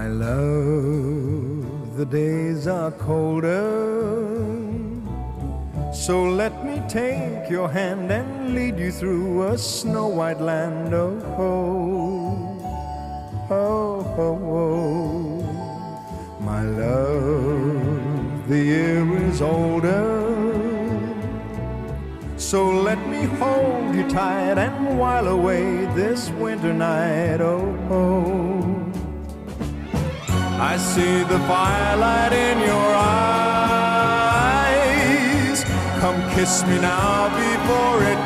My love, the days are colder, so let me take your hand and lead you through a snow-white land. Oh, oh, oh, oh, oh. My love, the year is older, so let me hold you tight and while away this winter night. Oh, oh. I see the firelight in your eyes. Come kiss me now before it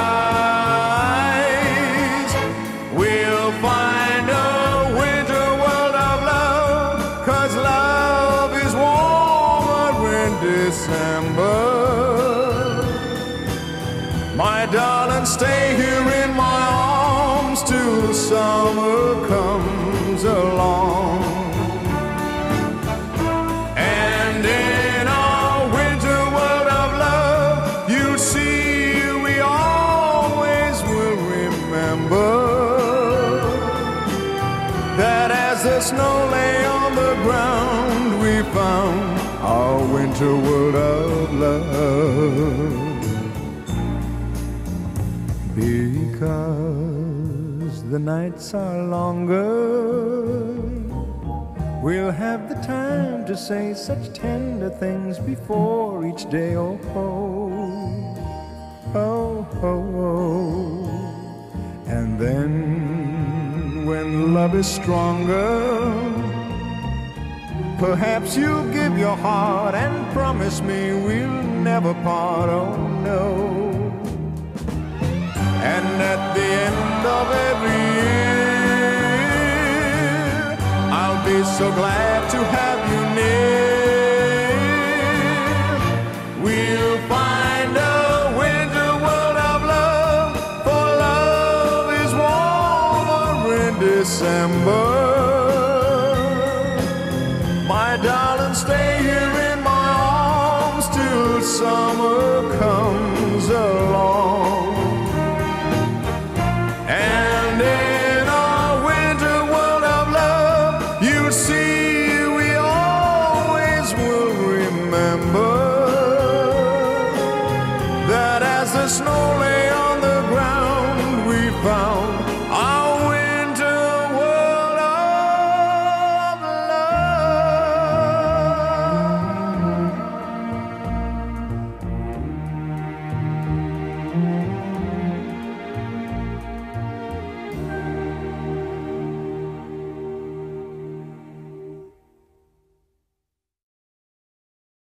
dies. We'll find a winter world of love, 'cause love is warmer in December. My darling, stay here in my arms till summer comes along. And in our winter world of love, you'll see we always will remember that as the snow lay on the ground, we found our winter world of love. Because the nights are longer, we'll have the time to say such tender things before each day. Oh, oh, oh, oh, oh. And then when love is stronger, perhaps you'll give your heart and promise me we'll never part. Oh, no. And at the end of every year, I'll be so glad to have you near. We'll find a winter world of love, for love is warmer in December. My darling, stay here in my arms till summer comes